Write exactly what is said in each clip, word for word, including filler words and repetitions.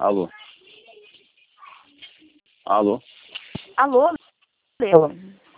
Alô? Alô? Alô, Leandro?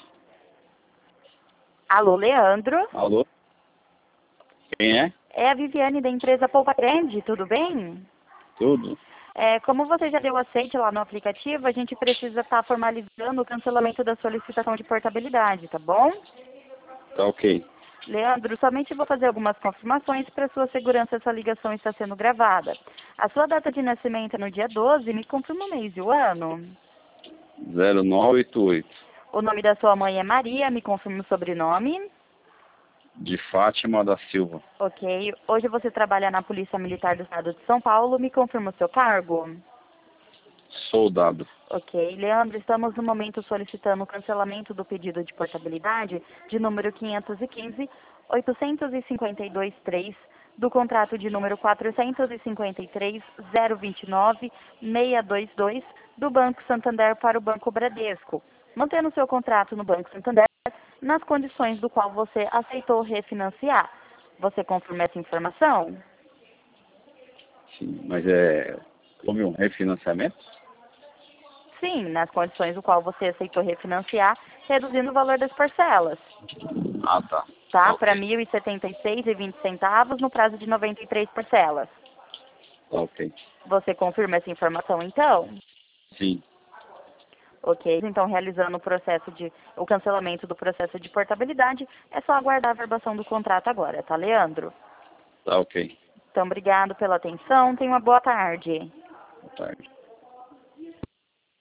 Alô, Leandro? Alô? Quem é? É a Viviane da empresa Poupa Trend, tudo bem? Tudo? É, como você já deu aceite lá no aplicativo, a gente precisa estar formalizando o cancelamento da solicitação de portabilidade, tá bom? Tá ok. Leandro, somente vou fazer algumas confirmações para sua segurança, essa ligação está sendo gravada. A sua data de nascimento é no dia doze, me confirma o mês e o ano. zero nove oito oito. O nome da sua mãe é Maria, me confirma o sobrenome. De Fátima da Silva. Ok. Hoje você trabalha na Polícia Militar do Estado de São Paulo, me confirma o seu cargo. Soldado. Ok. Leandro, estamos no momento solicitando o cancelamento do pedido de portabilidade de número quinhentos e quinze, oitocentos e cinquenta e dois três do contrato de número quatrocentos e cinquenta e três, zero vinte e nove, seiscentos e vinte e dois do Banco Santander para o Banco Bradesco, mantendo seu contrato no Banco Santander nas condições do qual você aceitou refinanciar. Você confirma essa informação? Sim, mas é... Houve um refinanciamento? Sim, nas condições do qual você aceitou refinanciar, reduzindo o valor das parcelas. Ah, tá. Tá? Tá Para ok. mil e setenta e seis reais e vinte centavos no prazo de noventa e três parcelas. Tá ok. Você confirma essa informação então? Sim. Ok, então realizando o processo de o cancelamento do processo de portabilidade, é só aguardar a verbação do contrato agora, tá, Leandro? Tá ok. Então, obrigado pela atenção, tenha uma boa tarde. Boa tarde.